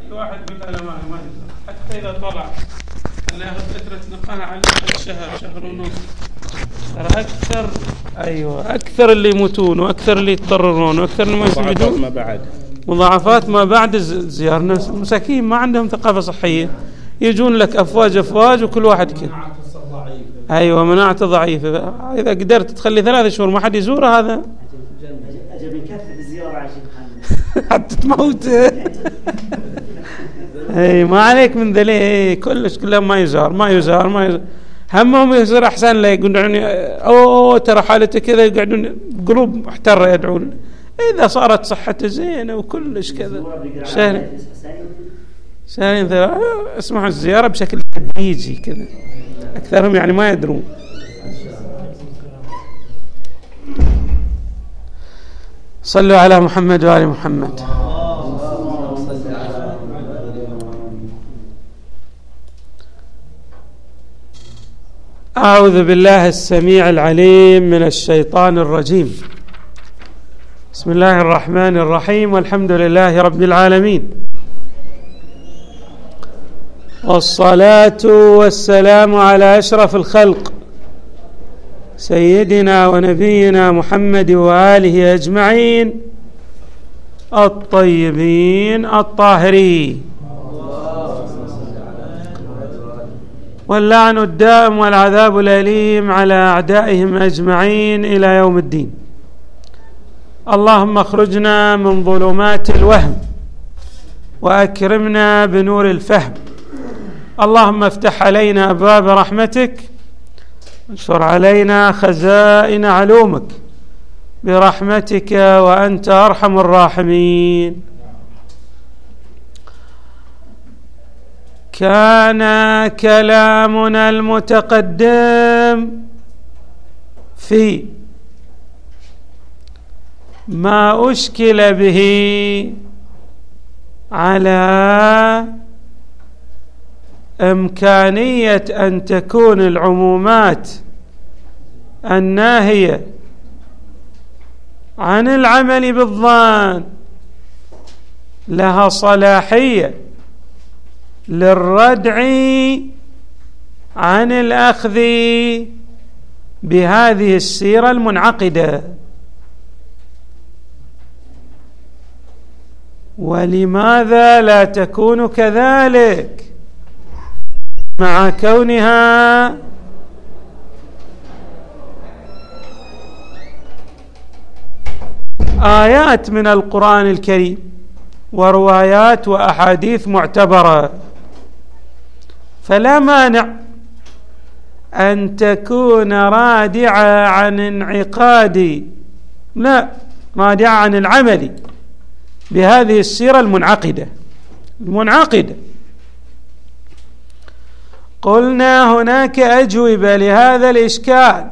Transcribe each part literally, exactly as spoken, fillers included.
الواحد يقول لا ما ما حتى إذا طلع أنا ياخذ فترة نقاهة على شهر شهر ونص. ترى أكثر أيوة أكثر اللي يموتون وأكثر اللي يتضررون وأكثر اللي ما يستفيدون ما بعد مضاعفات ما بعد الزيارة. ناس مساكين ما عندهم ثقافة صحية، يجون لك أفواج أفواج وكل واحد كذا. أيوة مناعته ضعيفة. إذا قدرت تخلي ثلاثة شهور ما حد يزوره هذا أجل يكثف الزيارة عشان حتى تموت. اي ما عليك من ذلك كلش كلهم ما يزار ما يزار ما يزار همهم يصير احسن لا يقولون اوه ترى حالته كذا، يقعدون قلوب محترة يدعون. اذا صارت صحته زينه وكلش كذا شهر شهرين ثلاثة اسمعوا الزيارة بشكل تدريجي كذا، اكثرهم يعني ما يدرون. صلوا على محمد وآل محمد. أعوذ بالله السميع العليم من الشيطان الرجيم. بسم الله الرحمن الرحيم، والحمد لله رب العالمين، والصلاة والسلام على أشرف الخلق سيدنا ونبينا محمد وآله أجمعين الطيبين الطاهرين، واللعن الدائم والعذاب الأليم على أعدائهم أجمعين إلى يوم الدين. اللهم اخرجنا من ظلمات الوهم وأكرمنا بنور الفهم. اللهم افتح علينا أبواب رحمتك وانشر علينا خزائن علومك برحمتك وأنت أرحم الراحمين. كان كلامنا المتقدم في ما أشكل به على إمكانية أن تكون العمومات الناهية عن العمل بالظن لها صلاحية للردع عن الأخذ بهذه السيرة المنعقدة. ولماذا لا تكون كذلك مع كونها آيات من القرآن الكريم وروايات وأحاديث معتبرة؟ فلا مانع أن تكون رادعة عن انعقاد لا رادعة عن العمل بهذه السيرة المنعقدة المنعقدة. قلنا هناك أجوبة لهذا الإشكال،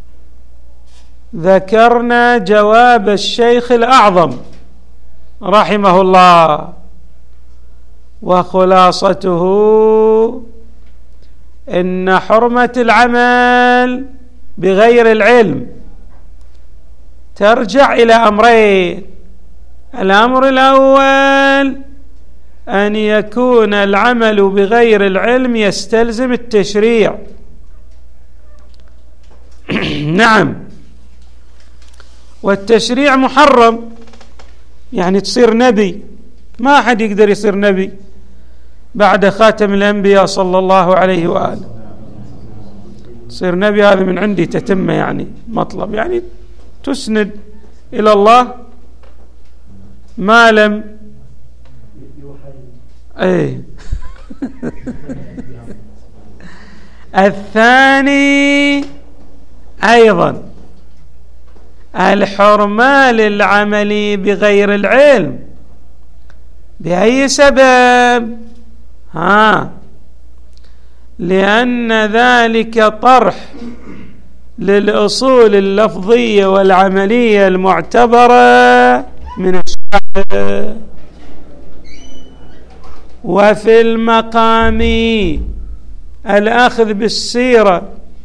ذكرنا جواب الشيخ الأعظم رحمه الله، وخلاصته إن حرمة العمل بغير العلم ترجع إلى أمرين. الأمر الأول أن يكون العمل بغير العلم يستلزم التشريع. نعم، والتشريع محرم، يعني تصير نبي، ما أحد يقدر يصير نبي بعد خاتم الأنبياء صلى الله عليه وآله. تصير نبي هذا من عندي تتم، يعني مطلب، يعني تسند إلى الله ما لم ايه. الثاني أيضا الحرمة للعمل بغير العلم. بأي سبب؟ ها لأن ذلك طرح للأصول اللفظية والعملية المعتبرة من الشرع. وفي المقام الأخذ بالسيرة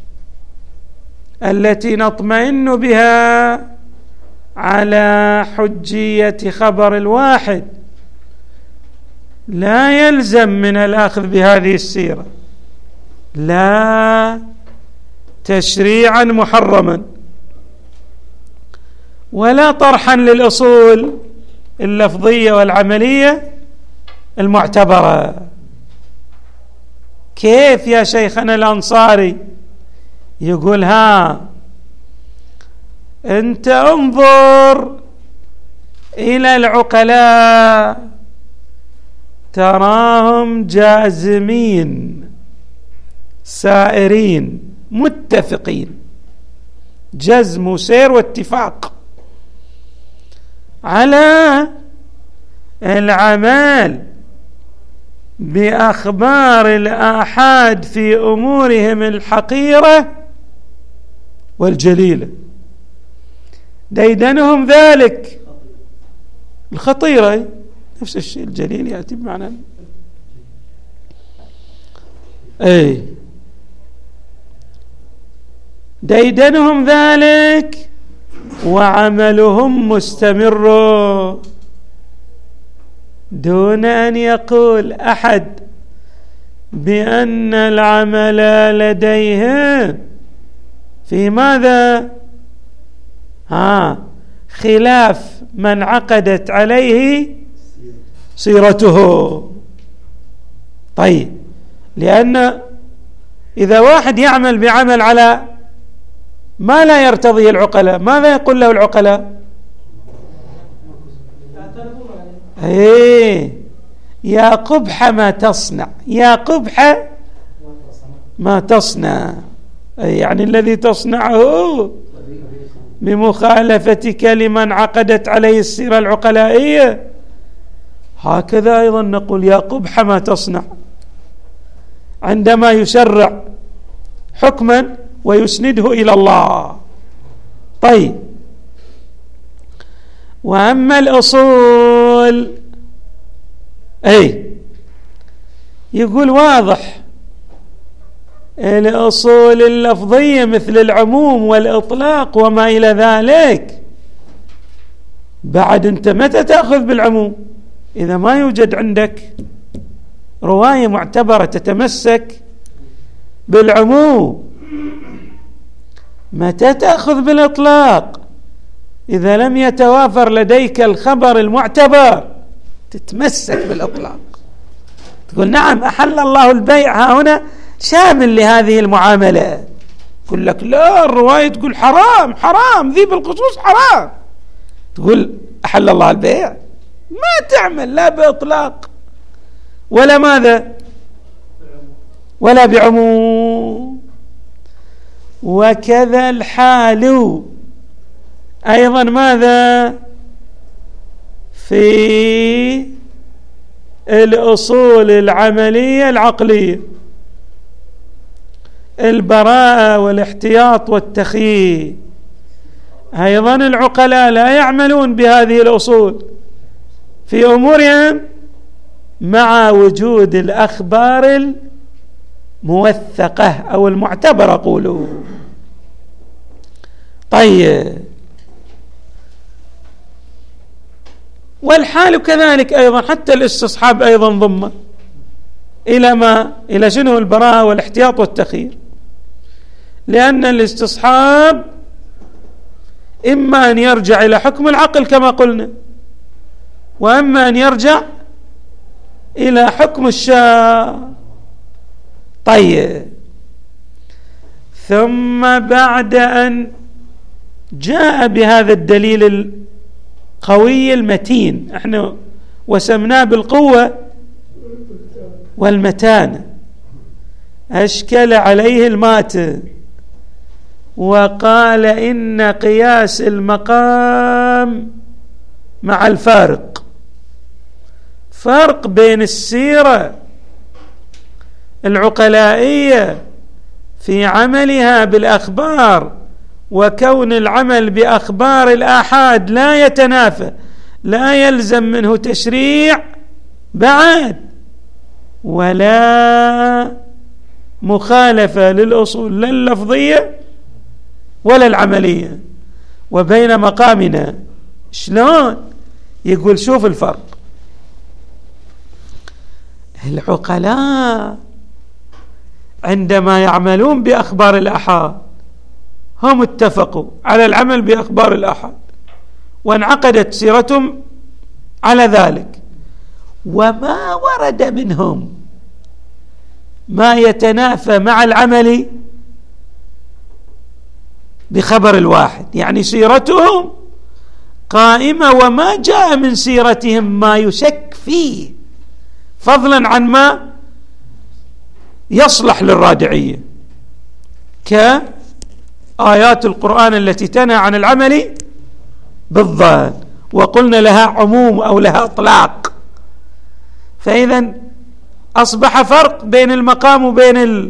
التي نطمئن بها على حجية خبر الواحد لا يلزم من الأخذ بهذه السيرة لا تشريعا محرما ولا طرحا للأصول اللفظية والعملية المعتبرة. كيف يا شيخنا الأنصاري؟ يقول ها أنت انظر إلى العقلاء تراهم جازمين سائرين متفقين، جزم وسير واتفاق على العمل بأخبار الآحاد في أمورهم الحقيرة والجليلة. ديدنهم ذلك الخطيرة، نفس الشيء الجليل يأتي بمعنى أي ديدنهم ذلك وعملهم مستمر دون أن يقول أحد بأن العمل لديهم في ماذا؟ ها خلاف من عقدت عليه سيرته. طيب، لأن إذا واحد يعمل بعمل على ما لا يرتضيه العقلاء، ماذا يقول له العقلاء؟ ايه يا قبح ما تصنع، يا قبح ما تصنع، يعني الذي تصنعه بمخالفتك لمن عقدت عليه السيرة العقلائية. هكذا أيضا نقول يا قبح ما تصنع عندما يشرع حكما ويسنده إلى الله. طيب، وأما الأصول أي يقول واضح الأصول اللفظية مثل العموم والإطلاق وما إلى ذلك، بعد أنت متى تأخذ بالعموم؟ إذا ما يوجد عندك رواية معتبرة تتمسك بالعموم. متى تأخذ بالإطلاق؟ إذا لم يتوافر لديك الخبر المعتبر تتمسك بالإطلاق، تقول نعم أحل الله البيع ها هنا شامل لهذه المعاملة. يقول لك لا، الرواية تقول حرام حرام ذي بالخصوص حرام، تقول أحل الله البيع، ما تعمل لا بإطلاق ولا ماذا ولا بعموم. وكذا الحال أيضا ماذا في الأصول العملية العقلية، البراءة والاحتياط والتخيير. أيضا العقلاء لا يعملون بهذه الأصول في أمورهم مع وجود الأخبار الموثقة أو المعتبرة قولوا. طيب، والحال كذلك أيضا، حتى الاستصحاب أيضا ضمن إلى ما إلى شنو البراءة والاحتياط والتخيير، لأن الاستصحاب إما أن يرجع إلى حكم العقل كما قلنا، وأما أن يرجع إلى حكم الشرع. طيب، ثم بعد أن جاء بهذا الدليل القوي المتين، احنا وسمناه بالقوة والمتانة، أشكل عليه الماتن وقال إن قياس المقام مع الفارق، فرق بين السيرة العقلائية في عملها بالأخبار وكون العمل بأخبار الآحاد لا يتنافى، لا يلزم منه تشريع بعد ولا مخالفة للأصول لا اللفظية ولا العملية. وبين مقامنا شلون؟ يقول شوف الفرق. العقلاء عندما يعملون بأخبار الآحاد هم اتفقوا على العمل بأخبار الآحاد وانعقدت سيرتهم على ذلك، وما ورد منهم ما يتنافى مع العمل بخبر الواحد، يعني سيرتهم قائمة وما جاء من سيرتهم ما يشك فيه، فضلا عن ما يصلح للرادعية كآيات القرآن التي تنهى عن العمل بالظن، وقلنا لها عموم أو لها إطلاق. فإذا أصبح فرق بين المقام وبين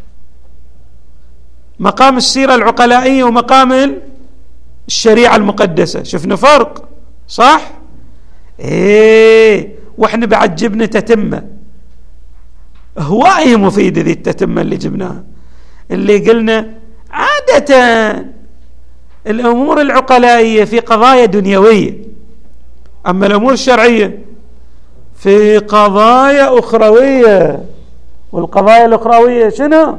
مقام السيرة العقلائية ومقام الشريعة المقدسة. شفنا فرق صح؟ ايه، واحنا بعد جبنا تتمة هواية مفيدة ذي التتمة اللي جبناها، اللي قلنا عادة الأمور العقلائية في قضايا دنيوية، أما الأمور الشرعية في قضايا أخروية. والقضايا الأخروية شنو؟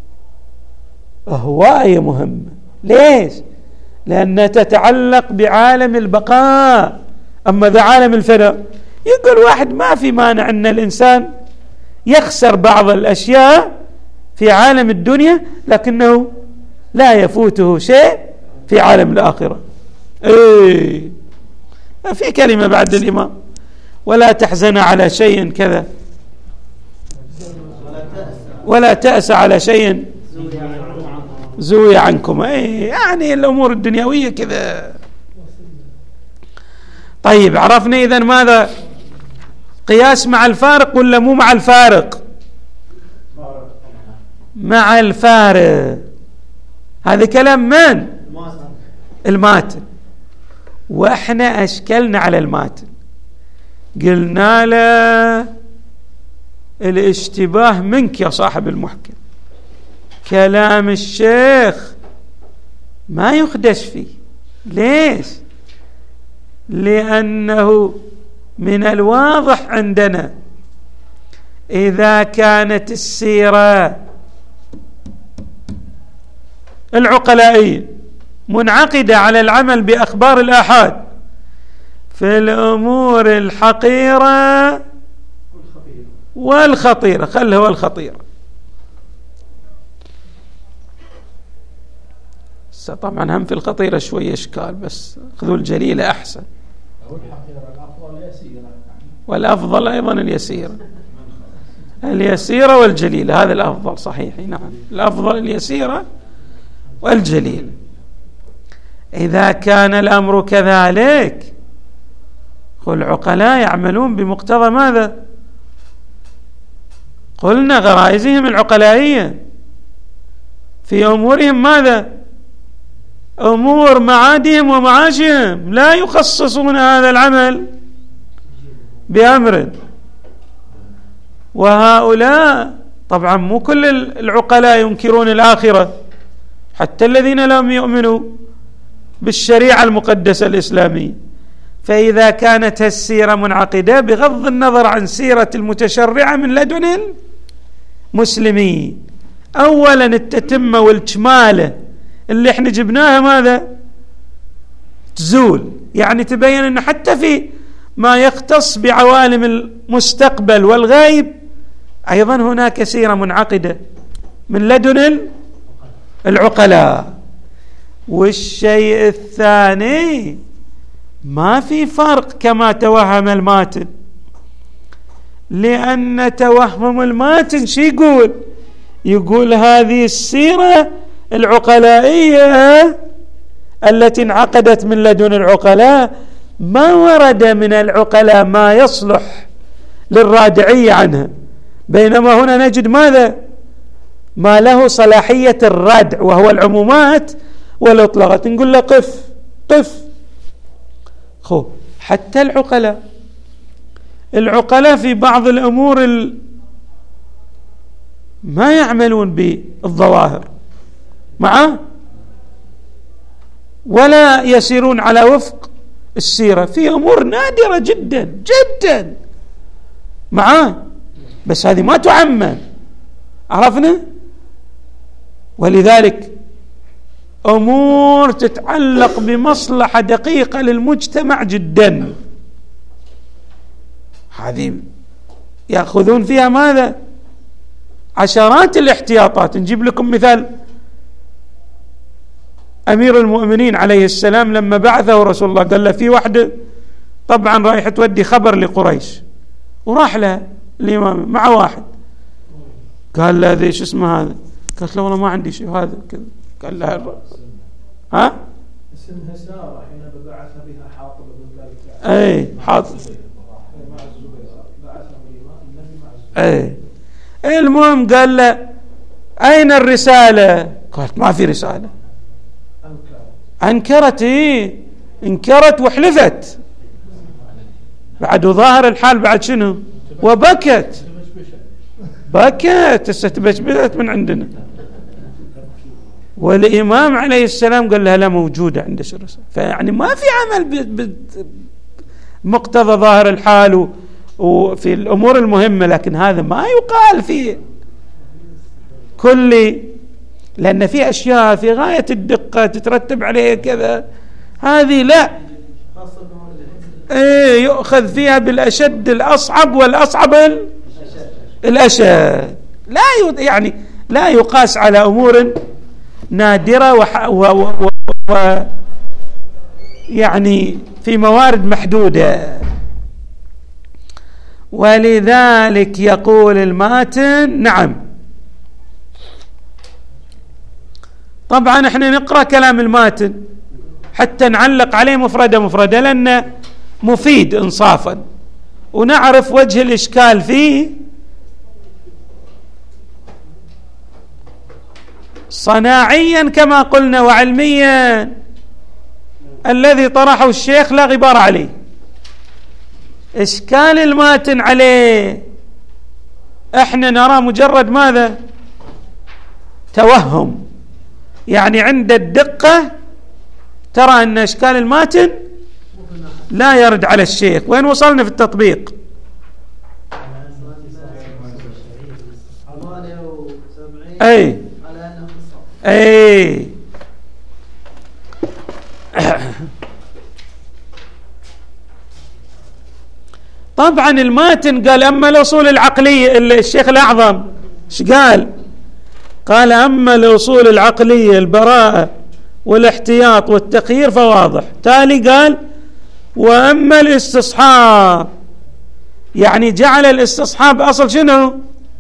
هواية مهمة. ليش؟ لأنها تتعلق بعالم البقاء. أما ذا عالم الفناء يقول واحد ما في مانع أن الإنسان يخسر بعض الأشياء في عالم الدنيا لكنه لا يفوته شيء في عالم الآخرة. إيه، في كلمة بعد الإمام ولا تحزن على شيء كذا ولا تأس على شيء زوي عنكم. إيه، يعني الأمور الدنيوية كذا. طيب، عرفنا إذن ماذا؟ قياس مع الفارق ولا مو مع الفارق؟ مع الفارق. هذا كلام من؟ الماتن. وإحنا أشكلنا على الماتن، قلنا له الاشتباه منك يا صاحب المحكم، كلام الشيخ ما يخدش فيه. ليش؟ لأنه من الواضح عندنا إذا كانت السيرة العقلائية منعقدة على العمل بأخبار الآحاد في الأمور الحقيرة والخطيرة، خله هو الخطيرة. طبعا هم في الخطيرة شوية إشكال، بس خذوا الجليلة أحسن. والأفضل أيضا اليسيرة، اليسيرة والجليلة، هذا الأفضل صحيح. نعم، الأفضل اليسيرة والجليلة. إذا كان الأمر كذلك العقلاء يعملون بمقتضى ماذا؟ قلنا غرائزهم العقلائية في أمورهم ماذا؟ أمور معادهم ومعاشهم، لا يخصصون هذا العمل بأمر. وهؤلاء طبعا مو كل العقلاء ينكرون الآخرة، حتى الذين لم يؤمنوا بالشريعة المقدسة الإسلامية. فإذا كانت السيرة منعقدة بغض النظر عن سيرة المتشرعة من لدن المسلمين، أولا التتمة والكمالة اللي احنا جبناها ماذا؟ تزول، يعني تبين أن حتى في ما يختص بعوالم المستقبل والغيب أيضا هناك سيرة منعقدة من لدن العقلاء. والشيء الثاني ما في فرق كما توهم الماتن، لأن توهم الماتن شي يقول؟ يقول هذه السيرة العقلائية التي انعقدت من لدن العقلاء ما ورد من العقلاء ما يصلح للرادعية عنها، بينما هنا نجد ماذا؟ ما له صلاحية الردع وهو العمومات والإطلاقات. نقول له قف قف. خو حتى العقلاء العقلاء في بعض الأمور ال... ما يعملون بالظواهر معه ولا يسيرون على وفق السيرة في أمور نادرة جدا جدا معه. بس هذه ما تعمم، عرفنا؟ ولذلك أمور تتعلق بمصلحة دقيقة للمجتمع جدا، هذه يأخذون فيها ماذا؟ عشرات الاحتياطات. نجيب لكم مثال أمير المؤمنين عليه السلام لما بعثه رسول الله، قال له في واحدة طبعا رايح تودي خبر لقريش، وراح له الإمام مع واحد، قال له ذي شو اسمه هذا؟ قالت له والله ما عندي شيء هذا كذا. قال له ها اسمها سارة حين بعث بها حاطب بن ذلك. اي حاطب اي. المهم قال له اين الرسالة؟ قالت ما في رسالة. انكرت، ايه انكرت وحلفت بعد، ظاهر الحال بعد شنو، وبكت بكت استبشبشت من عندنا. والإمام عليه السلام قال لها لا موجودة عندك الرسالة. فيعني ما في عمل بمقتضى ظاهر الحال وفي الأمور المهمة، لكن هذا ما يقال فيه كل، لأن في أشياء في غاية الدقة تترتب عليها كذا، هذه لا، ايه يؤخذ فيها بالأشد الأصعب والأصعب الأشد، لا يعني لا يقاس على أمور نادرة وح و و و و يعني في موارد محدودة. ولذلك يقول الماتن نعم. طبعا احنا نقرأ كلام الماتن حتى نعلق عليه مفردة مفردة، لأنه مفيد إنصافا ونعرف وجه الإشكال فيه. صناعيا كما قلنا وعلميا الذي طرحه الشيخ لا غبار عليه. إشكال الماتن عليه احنا نرى مجرد ماذا؟ توهم، يعني عند الدقة ترى أن إشكال الماتن لا يرد على الشيخ. وين وصلنا في التطبيق؟ أي أي طبعا الماتن قال أما الأصول العقلية، الشيخ الأعظم ايش قال؟ قال أما الأصول العقلية البراءة والاحتياط والتخيير فواضح. تالي قال وأما الاستصحاب، يعني جعل الاستصحاب أصل شنو؟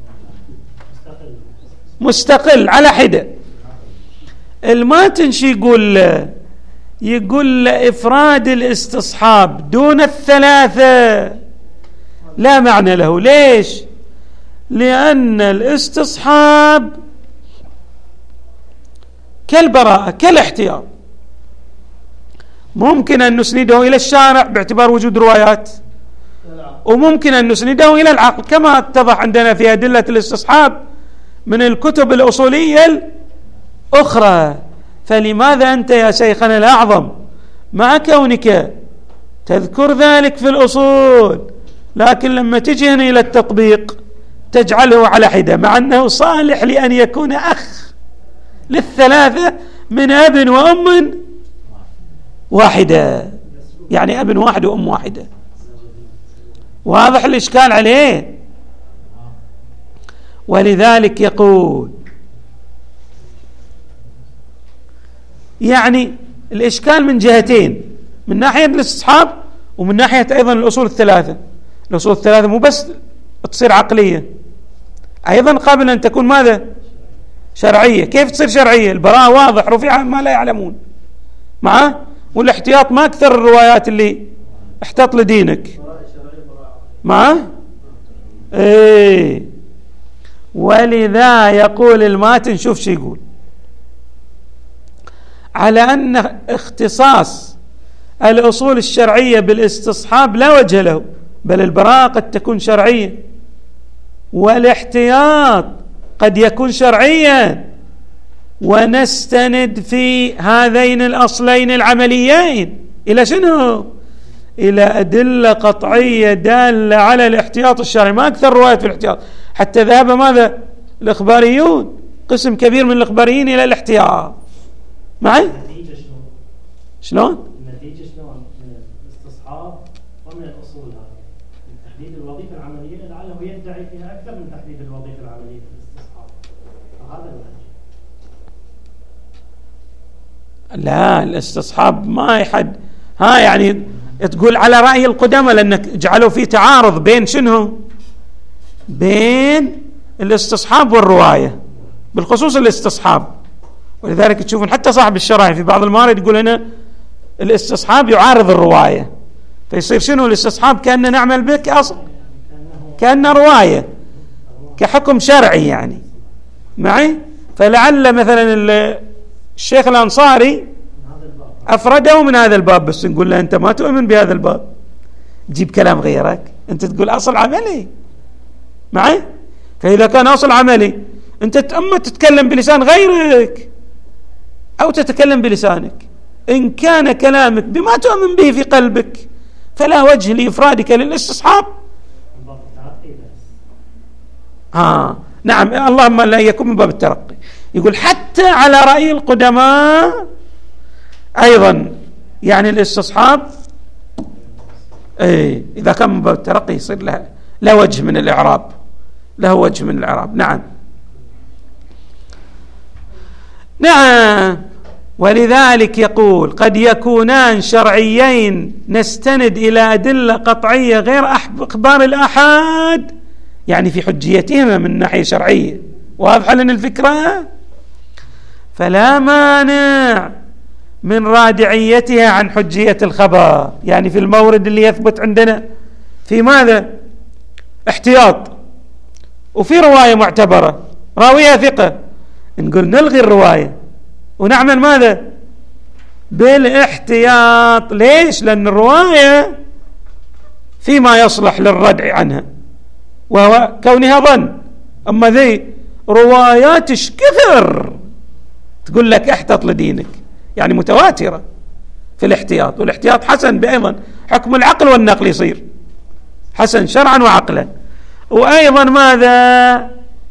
مستقل على حدة. الماتن شي يقول له؟ يقول له إفراد الاستصحاب دون الثلاثة لا معنى له. ليش؟ لأن الاستصحاب كالبراءة كالاحتياط، ممكن أن نسنده إلى الشارع باعتبار وجود روايات، وممكن أن نسنده إلى العقل كما اتضح عندنا في أدلة الاستصحاب من الكتب الأصولية الأخرى. فلماذا أنت يا شيخنا الأعظم مع كونك تذكر ذلك في الأصول، لكن لما تجي هنا إلى التطبيق تجعله على حدة، مع أنه صالح لأن يكون أخ للثلاثة من أب وأم واحدة، يعني أب واحد وأم واحدة. واضح الإشكال عليه. ولذلك يقول يعني الإشكال من جهتين، من ناحية الاستصحاب ومن ناحية أيضا الأصول الثلاثة. الأصول الثلاثة مو بس تصير عقلية، أيضا قابل أن تكون ماذا؟ شرعية. كيف تصير شرعية؟ البراءة واضح رفيعة ما لا يعلمون معه، والاحتياط ما أكثر الروايات اللي احتط لدينك معه. ايه. ولذا يقول الماتن، شوف شو يقول، على أن اختصاص الأصول الشرعية بالاستصحاب لا وجه له، بل البراءة قد تكون شرعية والاحتياط قد يكون شرعيا، ونستند في هذين الأصلين العمليين إلى شنو؟ إلى أدلة قطعية دالة على الاحتياط الشرعي. ما أكثر رواية في الاحتياط، حتى ذهب ماذا الإخباريون، قسم كبير من الإخباريين إلى الاحتياط. معي؟ النتيجة شلون؟ شلون؟ النتيجة شلون؟ من الاستصحاب ومن الأصول هذه من تحديد الوظيفة العملية، لعله يدعي فيها أكثر من تحديد الوظيفة العملية في الاستصحاب، فهذا الوجه. لا، الاستصحاب ما يحد، ها يعني تقول على رأي القدامى، لأنك جعلوا في تعارض بين شنو؟ بين الاستصحاب والرواية، بالخصوص الاستصحاب. ولذلك تشوفون حتى صاحب الشرائع في بعض الموارد يقول هنا الاستصحاب يعارض الرواية، فيصير شنو الاستصحاب؟ كأننا نعمل به كأصل، كأنه رواية كحكم شرعي يعني. معي؟ فلعل مثلا الشيخ الأنصاري أفرده من هذا الباب، بس نقول له أنت ما تؤمن بهذا الباب، تجيب كلام غيرك، أنت تقول أصل عملي. معي؟ فإذا كان أصل عملي أنت أما تتكلم بلسان غيرك أو تتكلم بلسانك، إن كان كلامك بما تؤمن به في قلبك فلا وجه لإفرادك للاستصحاب. آه نعم، اللهم لا يكون من باب الترقي. يقول حتى على رأي القدماء أيضا يعني الاستصحاب إيه إذا كان من باب الترقي يصير له لا وجه من الإعراب، له وجه من الإعراب. نعم نعم. ولذلك يقول قد يكونان شرعيين نستند إلى أدلة قطعية غير أخبار الآحاد، يعني في حجيتهما من ناحية شرعية. واضحة لنا الفكرة؟ فلا مانع من رادعيتها عن حجية الخبر، يعني في المورد اللي يثبت عندنا في ماذا؟ احتياط، وفي رواية معتبرة راويها ثقة، نقول نلغي الرواية ونعمل ماذا؟ بالاحتياط. ليش؟ لأن الرواية فيما يصلح للردع عنها وهو كونها ظن، أما ذي روايات كثر تقول لك احتط لدينك، يعني متواترة في الاحتياط. والاحتياط حسن بأيضا حكم العقل والنقل يصير حسن شرعا وعقلا. وأيضا ماذا؟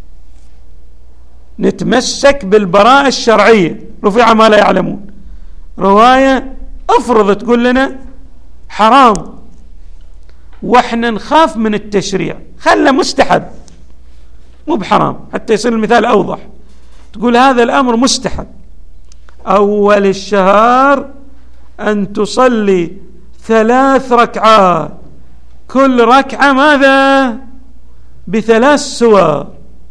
نتمسك بالبراءة الشرعية، رفع ما لا يعلمون. رواية أفرض تقول لنا حرام وإحنا نخاف من التشريع، خلى مستحب مو بحرام حتى يصير المثال أوضح. تقول هذا الأمر مستحب، أول الشهر أن تصلي ثلاث ركعات، كل ركعة ماذا؟ بثلاث سور.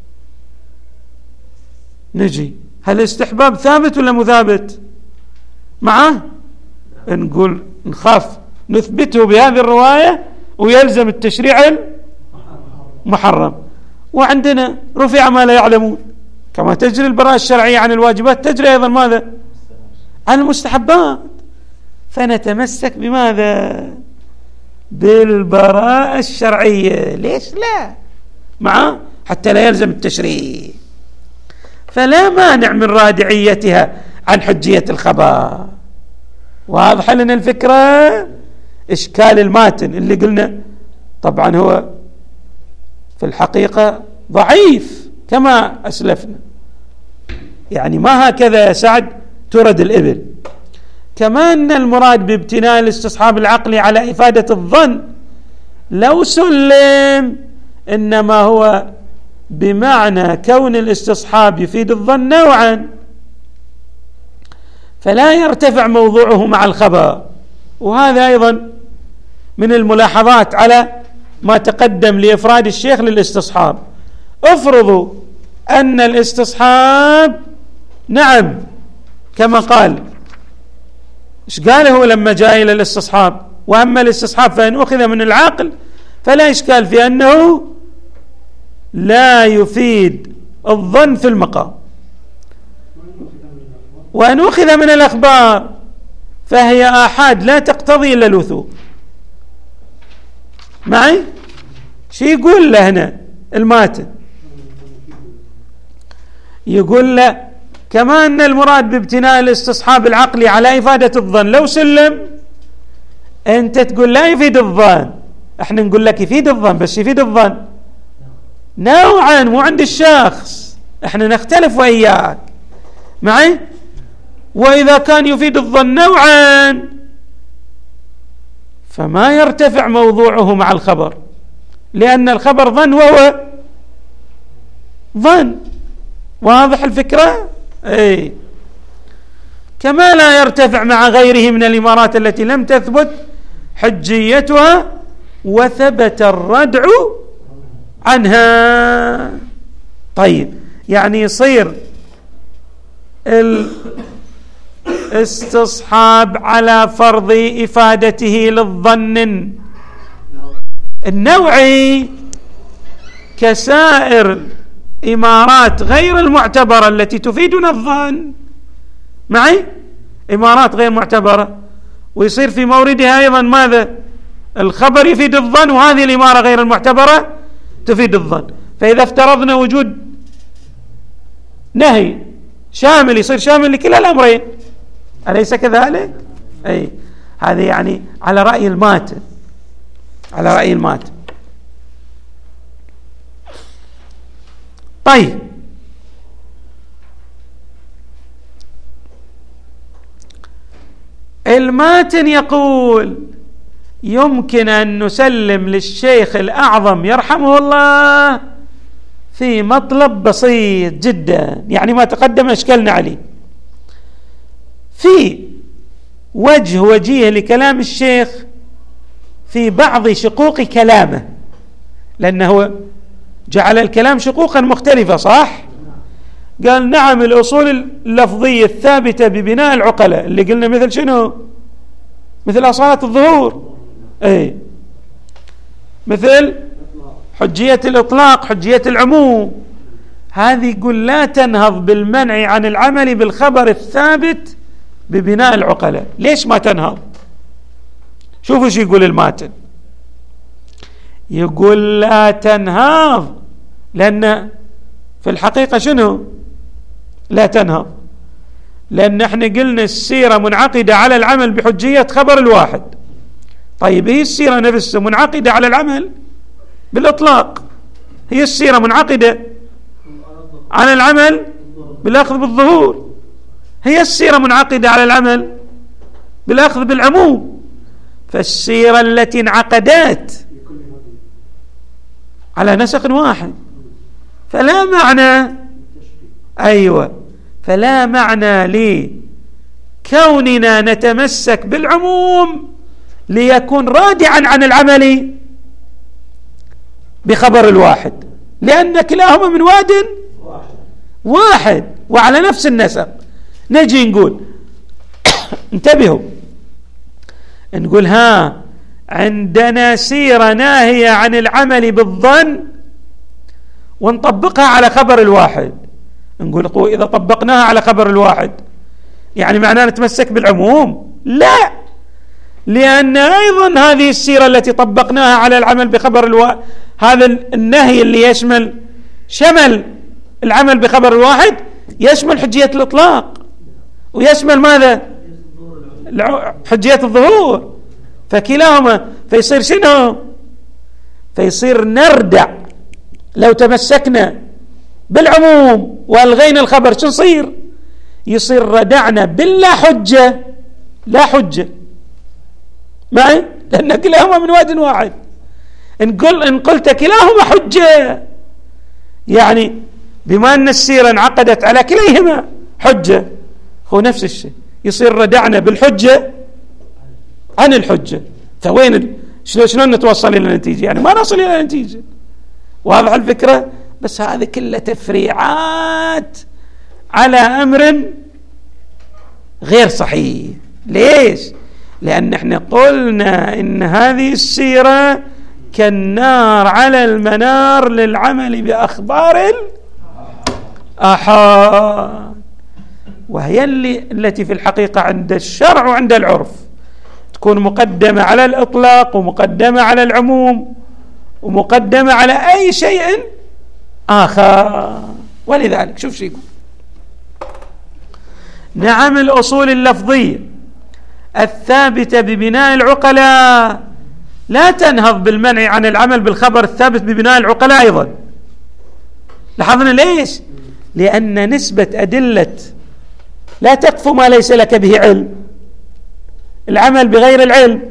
نجي هل الاستحباب ثابت ولا مثابت معه؟ نقول نخاف نثبته بهذه الرواية ويلزم التشريع المحرم. وعندنا رفع ما لا يعلمون، كما تجري البراءة الشرعية عن الواجبات تجري أيضا ماذا؟ عن المستحبات. فنتمسك بماذا؟ بالبراءة الشرعية. ليش لا؟ معه حتى لا يلزم التشريع. فلا مانع من رادعيتها عن حجية الخبر. واضح لنا الفكرة؟ إشكال الماتن اللي قلنا طبعا هو في الحقيقة ضعيف كما أسلفنا، يعني ما هكذا يا سعد ترد الإبل. كما أن المراد بابتناء الاستصحاب العقلي على إفادة الظن لو سلم إنما هو بمعنى كون الاستصحاب يفيد الظن نوعا، فلا يرتفع موضوعه مع الخبر. وهذا أيضا من الملاحظات على ما تقدم لإفراد الشيخ للاستصحاب. افرضوا أن الاستصحاب نعم كما قال، إيش قال هو لما جاء إلى الاستصحاب؟ وأما الاستصحاب فإن أخذ من العقل فلا إشكال في أنه لا يفيد الظن في المقام، وأن أخذ من الأخبار فهي آحاد لا تقتضي إلا الوثوق. معي؟ شو يقول له هنا الماتن؟ يقول له كما أن المراد بابتناء الاستصحاب العقلي على إفادة الظن لو سلم أنت تقول لا يفيد الظن، احنا نقول لك يفيد الظن، بس يفيد الظن نوعا مو عند الشخص، احنا نختلف وإياك معي. وإذا كان يفيد الظن نوعا فما يرتفع موضوعه مع الخبر، لأن الخبر ظن وهو ظن. واضح الفكرة؟ اي كما لا يرتفع مع غيره من الإمارات التي لم تثبت حجيتها وثبت الردع عنها. طيب يعني يصير الاستصحاب على فرض إفادته للظن النوعي كسائر إمارات غير المعتبرة التي تفيدنا الظن معي، إمارات غير معتبرة، ويصير في موردها أيضا ماذا؟ الخبر يفيد الظن، وهذه الإمارة غير المعتبرة تفيد الظن. فإذا افترضنا وجود نهي شامل يصير شامل لكلا الأمرين، أليس كذلك؟ أي هذه يعني على رأي الماتن، على رأي الماتن. طيب الماتن يقول يمكن أن نسلم للشيخ الأعظم يرحمه الله في مطلب بسيط جدا، يعني ما تقدم أشكلنا عليه، في وجه وجيه لكلام الشيخ في بعض شقوق كلامه، لأنه جعل الكلام شقوقا مختلفة صح؟ قال نعم الأصول اللفظية الثابتة ببناء العقلاء اللي قلنا مثل شنو؟ مثل أصالة الظهور، اي مثل حجية الإطلاق، حجية العموم، هذه يقول لا تنهض بالمنع عن العمل بالخبر الثابت ببناء العقلاء. ليش ما تنهض؟ شوفوا شو يقول الماتن، يقول لا تنهض لأن في الحقيقة شنو لا تنهض؟ لأن احنا قلنا السيرة منعقدة على العمل بحجية خبر الواحد. طيب هي السيرة نفسها منعقدة على العمل بالإطلاق، هي السيرة منعقدة على العمل بالأخذ بالظهور، هي السيرة منعقدة على العمل بالأخذ بالعموم. فالسيرة التي انعقدت على نسق واحد فلا معنى، أيوة فلا معنى لكوننا نتمسك بالعموم ليكون رادعا عن العمل بخبر الواحد، لأن كلاهما من واد واحد وعلى نفس النسق. نجي نقول انتبهوا، نقول ها عندنا سيرة ناهية عن العمل بالظن ونطبقها على خبر الواحد، نقول إذا طبقناها على خبر الواحد يعني معناه نتمسك بالعموم؟ لا، لأن أيضا هذه السيرة التي طبقناها على العمل بخبر الواحد، هذا النهي اللي يشمل شمل العمل بخبر الواحد يشمل حجية الإطلاق ويشمل ماذا؟ حجية الظهور، فكلاهما فيصير شنو؟ فيصير نردع لو تمسكنا بالعموم والغينا الخبر شو نصير؟ يصير ردعنا باللا حجة لا حجة معي، لأن كلاهما من واد واحد. نقول إن قلت كلاهما حجة يعني بما أن السيرة انعقدت على كليهما حجة، هو نفس الشيء، يصير ردعنا بالحجة عن الحجة. فوين ال... شلون نتوصل إلى النتيجة؟ يعني ما نصل إلى النتيجة. واضح الفكرة؟ بس هذه كلها تفريعات على أمر غير صحيح. ليش؟ لأن احنا قلنا إن هذه السيرة كالنار على المنار للعمل بأخبار الآحاد، وهي اللي التي في الحقيقة عند الشرع وعند العرف تكون مقدمة على الإطلاق ومقدمة على العموم ومقدمة على أي شيء آخر. ولذلك شوف شو يقول: نعم الأصول اللفظية الثابتة ببناء العقلاء لا تنهض بالمنع عن العمل بالخبر الثابت ببناء العقلاء أيضا. لاحظنا ليش؟ لأن نسبة أدلة لا تقف ما ليس لك به علم، العمل بغير العلم،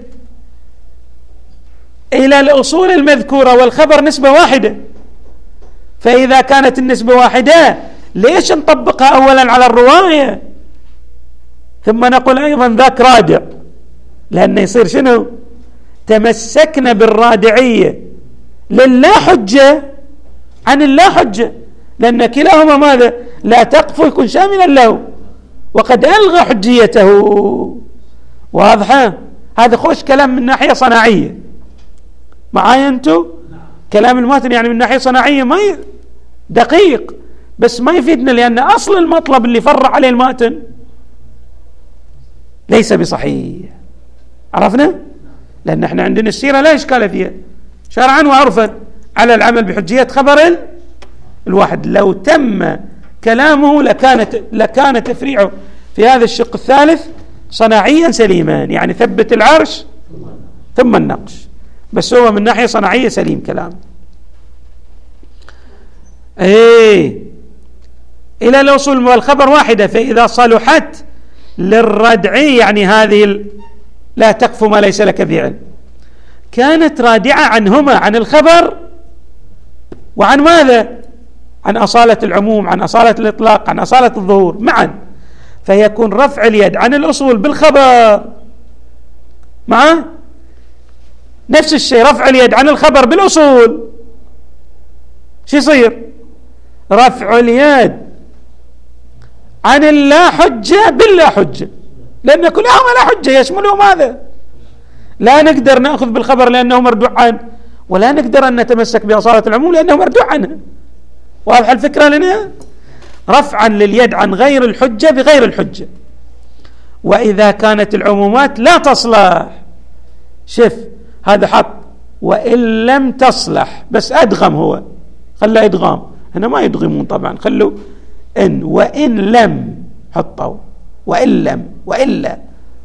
إلى الأصول المذكورة والخبر نسبة واحدة. فإذا كانت النسبة واحدة ليش نطبقها أولا على الرواية ثم نقول أيضا ذاك رادع؟ لأن يصير شنو؟ تمسكنا بالرادعية لله حجة عن الله حجة، لأن كلاهما ماذا؟ لا تقف يكون شاملا له وقد ألغى حجيته. واضحة؟ هذا خوش كلام من ناحية صناعية. معايا أنتو؟ كلام الماتن يعني من ناحية صناعية ما ي... دقيق بس ما يفيدنا، لأن أصل المطلب اللي فرع عليه الماتن ليس بصحيح. عرفنا؟ لأن احنا عندنا السيرة لا إشكال فيها شرعا وعرفا على العمل بحجية خبر الواحد. لو تم كلامه لكانت لكان تفريعه في هذا الشق الثالث صناعيا سليما، يعني ثبت العرش ثم النقش، بس هو من ناحية صناعية سليم كلام. ايه إلى الوصول والخبر واحدة، فإذا صلحت للردع يعني هذه ال... لا تقف ما ليس لك به علم، كانت رادعة عنهما، عن الخبر وعن ماذا؟ عن أصالة العموم، عن أصالة الإطلاق، عن أصالة الظهور معا. فيكون رفع اليد عن الأصول بالخبر معه نفس الشيء، رفع اليد عن الخبر بالأصول شو يصير؟ رفع اليد عن اللا حجة باللا حجة، لأن كلهما لا حجة يشملهم هذا. لا نقدر نأخذ بالخبر لأنه مردوع عنه، ولا نقدر أن نتمسك بأصالة العموم لأنه مردوع عنه. واضح الفكرة لنا؟ رفعا لليد عن غير الحجة بغير الحجة. وإذا كانت العمومات لا تصلح، شف هذا حط وإن لم تصلح، بس أدغم، هو خلى إدغام، هنا ما يدغمون طبعا، خلوا إن وإن لم، حطوا وإن لم وإلا،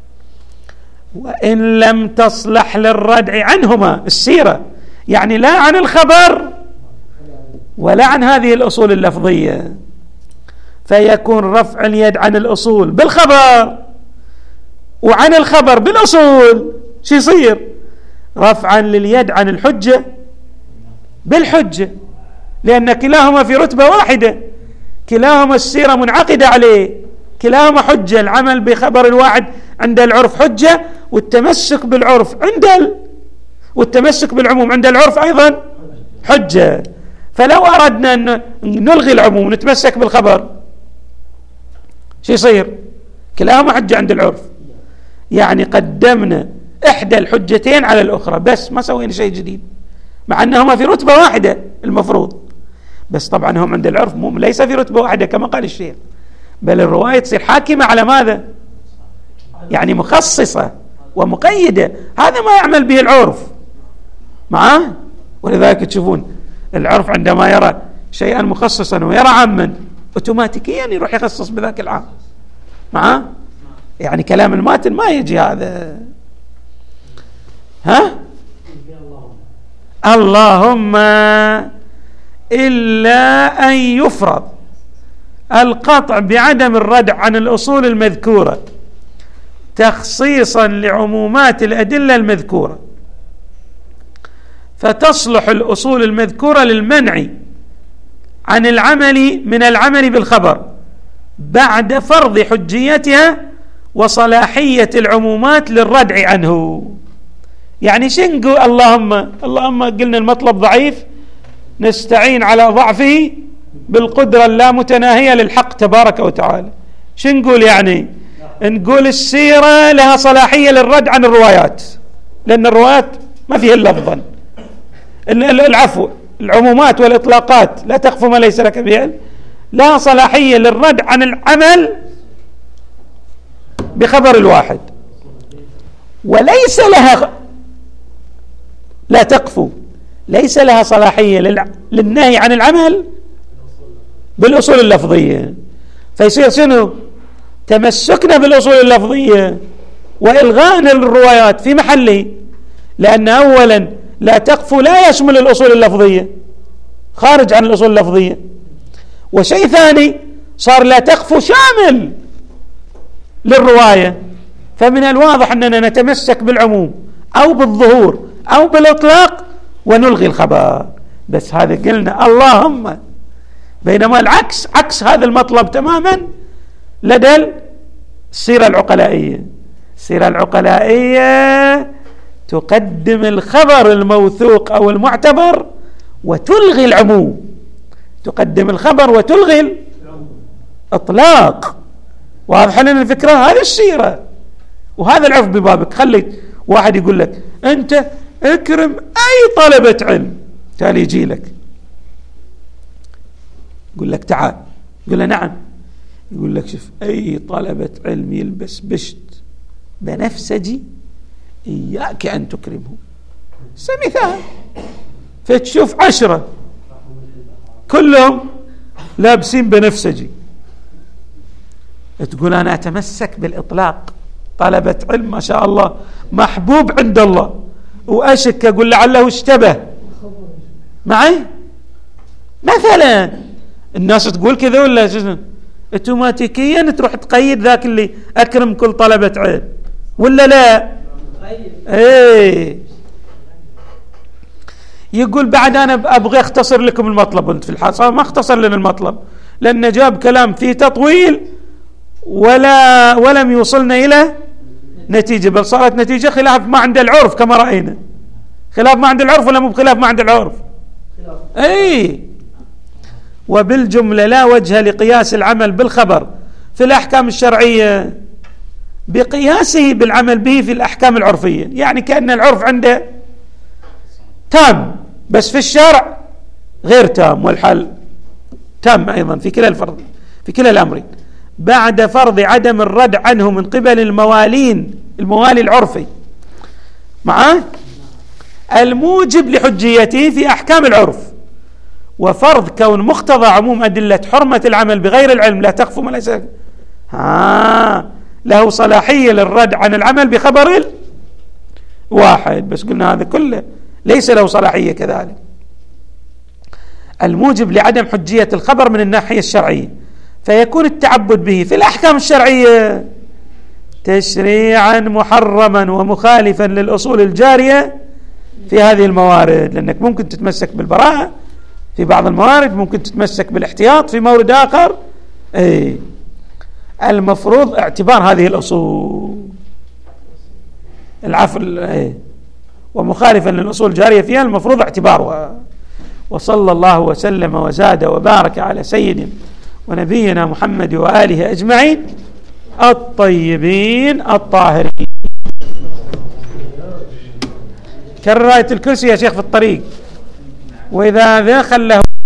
وإن لم تصلح للردع عنهما السيرة، يعني لا عن الخبر ولا عن هذه الأصول اللفظية، فيكون رفع اليد عن الأصول بالخبر وعن الخبر بالأصول شو يصير؟ رفعا لليد عن الحجة بالحجة، لأن كلاهما في رتبة واحدة، كلاهما السيرة منعقدة عليه، كلاهما حجة. العمل بخبر الواحد عند العرف حجة، والتمسك بالعرف عند ال... والتمسك بالعموم عند العرف أيضا حجة. فلو أردنا أن نلغي العموم ونتمسك بالخبر شو يصير؟ كلاهما حجة عند العرف، يعني قدمنا إحدى الحجتين على الأخرى بس ما سوينا شيء جديد، مع أنهما في رتبة واحدة المفروض، بس طبعا هم عند العرف ليس في رتبة واحدة كما قال الشيخ، بل الرواية تصير حاكمة على ماذا؟ يعني مخصصة ومقيدة، هذا ما يعمل به العرف معاه. ولذلك تشوفون العرف عندما يرى شيئا مخصصا ويرى عاما اوتوماتيكيا يروح يخصص بذاك العام معاه. يعني كلام الماتن ما يجي هذا. ها اللهم إلا أن يفرض القطع بعدم الردع عن الأصول المذكورة تخصيصا لعمومات الأدلة المذكورة، فتصلح الأصول المذكورة للمنع عن العمل من العمل بالخبر بعد فرض حجيتها وصلاحية العمومات للردع عنه. يعني شنقول اللهم اللهم قلنا المطلب ضعيف، نستعين على ضعفه بالقدرة اللامتناهية للحق تبارك وتعالى. شنقول يعني؟ نقول السيرة لها صلاحية للرد عن الروايات، لأن الروايات ما فيها لفظا، العفو العمومات والإطلاقات لا تخف ما ليس لك به علم، لها صلاحية للرد عن العمل بخبر الواحد، وليس لها لا تقف ليس لها صلاحية للنهي عن العمل بالأصول اللفظية. فيصير شنو؟ تمسكنا بالأصول اللفظية وإلغاء للروايات في محله، لأن أولا لا تقف لا يشمل الأصول اللفظية، خارج عن الأصول اللفظية. وشيء ثاني صار لا تقف شامل للرواية. فمن الواضح أننا نتمسك بالعموم أو بالظهور أو بالإطلاق ونلغي الخبر. بس هذا قلنا اللهم، بينما العكس عكس هذا المطلب تماما لدى السيرة العقلائية. السيرة العقلائية تقدم الخبر الموثوق أو المعتبر وتلغي العموم، تقدم الخبر وتلغي الإطلاق. واضح لنا الفكرة؟ هذه السيرة وهذا العرف ببابك. خلي واحد يقول لك أنت اكرم أي طلبة علم، تالي يجي لك يقول لك تعال، يقول له نعم، يقول لك شوف أي طلبة علم يلبس بشت بنفسجي إياك أن تكرمه. مثال، فتشوف عشرة كلهم لابسين بنفسجي، تقول أنا أتمسك بالإطلاق، طلبة علم ما شاء الله محبوب عند الله، وأشك أقول لعله اشتبه معي مثلا. الناس تقول كذا ولا اوتوماتيكيا تروح تقيد ذاك اللي أكرم كل طلبة علم ولا لا؟ ايه. يقول بعد أنا أبغى أختصر لكم المطلب، وانت في الحاصل ما اختصر لنا المطلب لأن جاب كلام فيه تطويل ولا ولم يوصلنا إلى نتيجة، بل صارت نتيجة خلاف ما عند العرف كما رأينا. خلاف ما عند العرف ولا مو بخلاف ما عند العرف؟ اي. وبالجملة لا وجه لقياس العمل بالخبر في الأحكام الشرعية بقياسه بالعمل به في الأحكام العرفية. يعني كأن العرف عنده تام بس في الشرع غير تام، والحال تام أيضا في كلا الفرض في كلا الأمرين بعد فرض عدم الرد عنه من قبل الموالين الموالي العرفي معاه الموجب لحجيته في أحكام العرف، وفرض كون مقتضى عموم أدلة حرمة العمل بغير العلم لا تخف ما ليس ها له صلاحية للرد عن العمل بخبر واحد. بس قلنا هذا كله ليس له صلاحية كذلك. الموجب لعدم حجية الخبر من الناحية الشرعية، فيكون التعبد به في الأحكام الشرعية تشريعا محرما ومخالفا للأصول الجارية في هذه الموارد، لأنك ممكن تتمسك بالبراءة في بعض الموارد، ممكن تتمسك بالاحتياط في مورد آخر. ايه. المفروض اعتبار هذه الأصول العفو ايه ومخالفا للأصول الجارية فيها المفروض اعتبارها. وصلى الله وسلم وزاد وبارك على سيدنا ونبينا محمد وآله أجمعين الطيبين الطاهرين. كرر آية الكرسي يا شيخ في الطريق، وإذا ذا خله